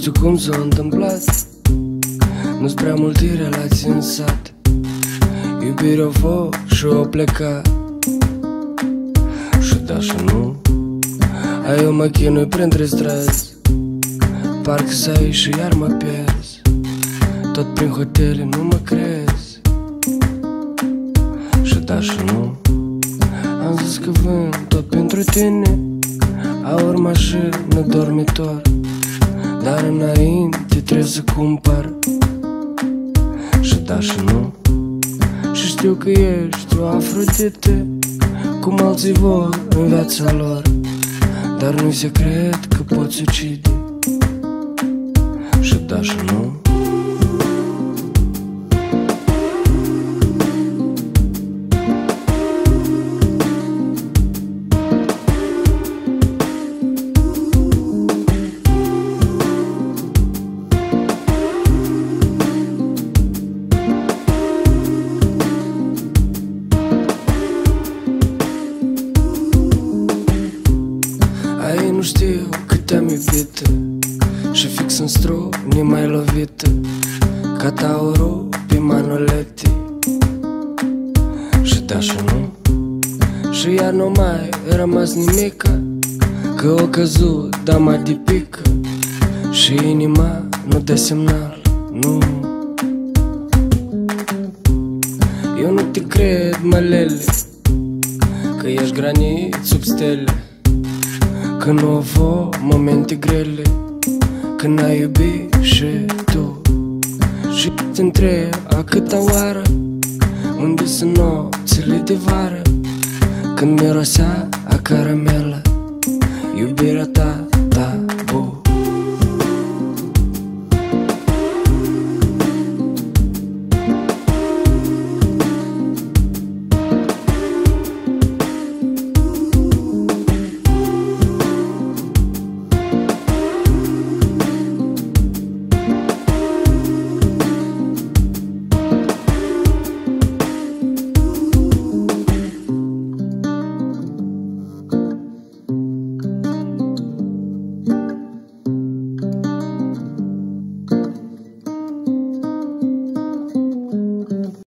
știu cum s-a întâmplat, nu-s prea multe relații în sat. Iubirea-o fost și-o plecat. Și da și nu, ai eu mă chinui printre străzi, parcă s-a ieșit iar mă pierzi. Tot prin hotele nu mă crezi. Și da și nu, am zis că vând tot pentru tine, aur, mașină, dormitor, dar înainte trebuie să cumpăr. Și da și nu, și știu că ești o Afrodite, cum alții vor în viața lor, dar nu-i secret că poți ucide. Și da și nu, ai nu știu cât te-am iubit, și fix în struni m-ai lovit, ca taurul pe manolete. Și da și nu, și iar nu mai rămas nimica, că o căzut dama de pică, și inima nu dă semnal, nu. Eu nu te cred, mălele, că ești granit sub stele, când nu avut momente grele, când ai iubit și tu. Și te întreb a câta oară, unde sunt nopțile de vară, când mirosea a caramelă iubirea ta.